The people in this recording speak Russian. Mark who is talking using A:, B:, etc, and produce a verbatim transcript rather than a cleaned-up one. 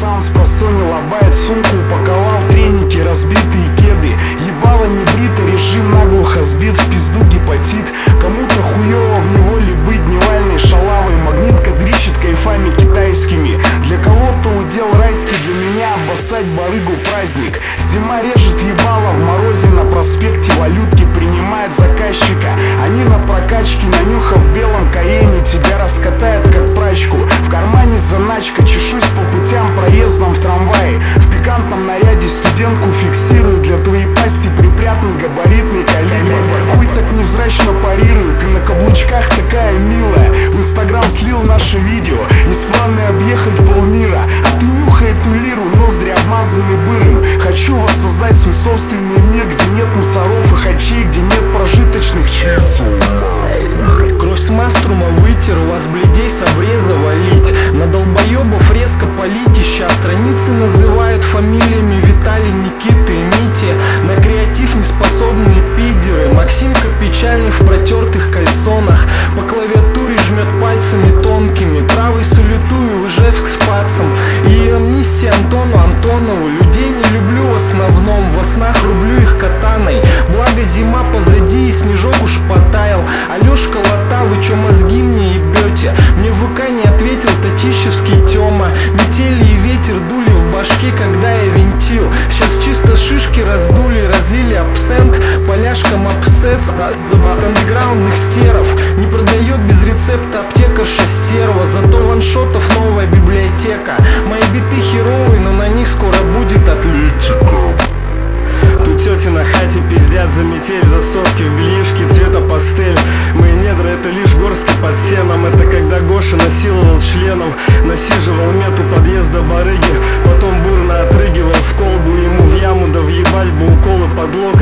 A: сам с просони лобает, сумку упаковал, треники, разбитые кеды. Ебало не брито, режим наглухо сбит, в пизду гепатит. Кому-то хуёво в неволе быть, невальной шалавой. Магнитка дрищет кайфами китайскими. Для кого-то удел райский, для меня обоссать барыгу праздник. Зима режет ебало, в морозе на проспекте валютки принимает заказчика. Они на прокачке, нанюхав в белом каене, тебя раскатают как прачку. В кармане заначка, чешусь по путям проездом в трамвае. В пикантном наряде студентку фиксирую, для твоей пасти припрятан габаритный калибр. Хуй так невзрачно парирует, ты на каблучках такая милая. В инстаграм слил наше видео, из планы объехать полмира. А ты нюхай эту лиру, ноздри обмазаны бырым. Хочу воссоздать свой собственный мир, где нет мусоров и хачей, где нет прожиточных чисел.
B: Кровь с маструма вытер, у вас бледей с обреза валить. На долбоебов резко полить, ища страницы называют фамилиями Виталий, Никиты и Мити. На креатив неспособные пидеры. Максимка печальный в протертых кальсонах, по клавиатуре жмет пальцами тонкими. Правый салютую в Ижевск с пацем. И амнистия Антону Антонову. Людей не люблю в основном, во снах рублю их катаной. Благо зима позади и снежок уж потаял. Алешка Лота, вы чё мозги мне ебете? Мне в ВК не ответил Татищевский Тёма. Метели и ветер дули в башке, когда я винтил. Сейчас чисто шишки раздули, разлили абсент. Поляшкам абсцесс от андеграундных стеров. Не продает без рецепта аптекарша стерва. Зато ваншотов новая библиотека. Мои биты херовые, но на них скоро будет атлетика.
C: Тут тети на хате пиздят за метель, за соски в бельишке цвета пастель. Мои недра это лишь горстки под сеном. Это когда Гоша насиловал членов, насиживал мет у подъезда барыги. Потом бурно отрыгивал в колбу ему в яму, да въебать бы уколы под локоть.